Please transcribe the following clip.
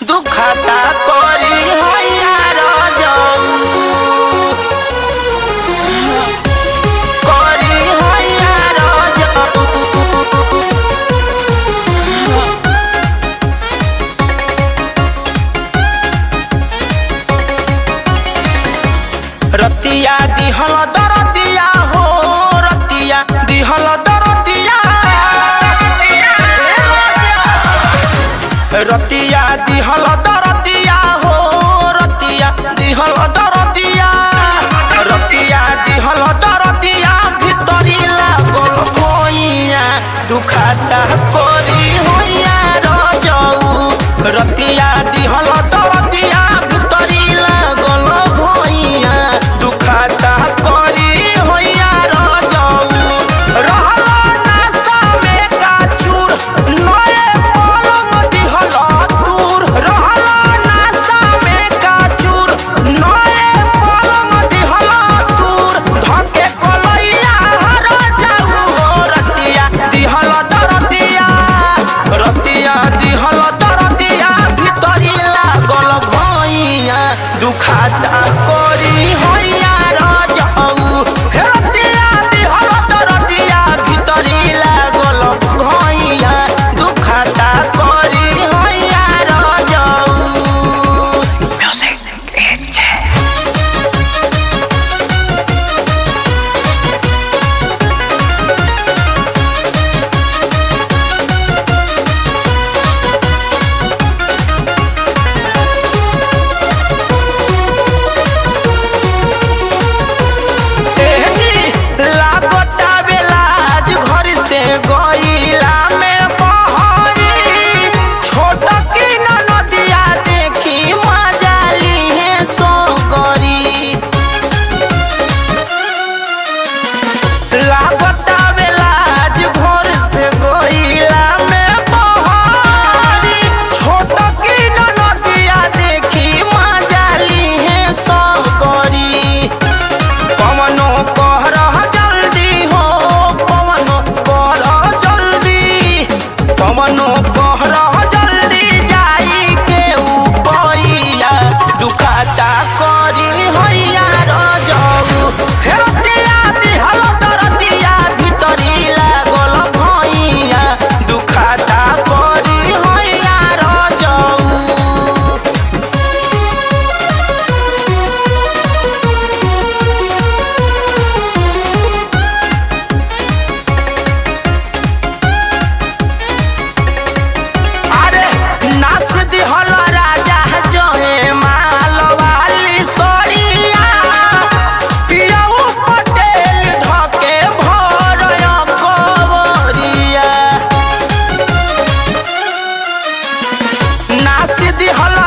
दुखता करी हैया रजऊ करी हैया रजऊ रतिया दिहल दरदिया हो रतिया दिहल दरदिया रतिया दिहल दरदिया हो रतिया दिहल दरदिया रतिया दिहल दरदिया भितरी लागल भइया दुखता करी हैया रजऊ रतिया दिहल दरदिया भितरी लागल भइया दुखता करी हैया रजऊ रहल नासा में काचूर नए पलम दिहल दूर रहल नासा में काचूर नए पलम दिहल दूर धके कलैया रजऊ रतिया दिहल दरदिया रतिया दिहल दरदिया भितरी लागल भइया दुखता करी हैया रजऊ रतिया दिहल दरदिया भितरी लागल भइया दुखता करी हैया रजऊ म्यूजिक लागता बेलाज घर से गईला में बहरी छोट की नदिया देखी मजाली है सोगरी लागता बेलाज घर से गईला में बहरी छोट की नदिया देखी मजाली है सोगरी पवनो कहरह जल्दी हो पवनो कहरह जल्दी पवनो कहरह जल्दी जाई के उपैया दुखता करी हैया रजऊ रतिया दिहल दरदिया भितरी लागल भइया दुखता करी हैया रजऊ अरे नाच दिहल राजा जोहे माल वाली सोरिया पियऊ पटेल धके भर कवरिया नाच दिहल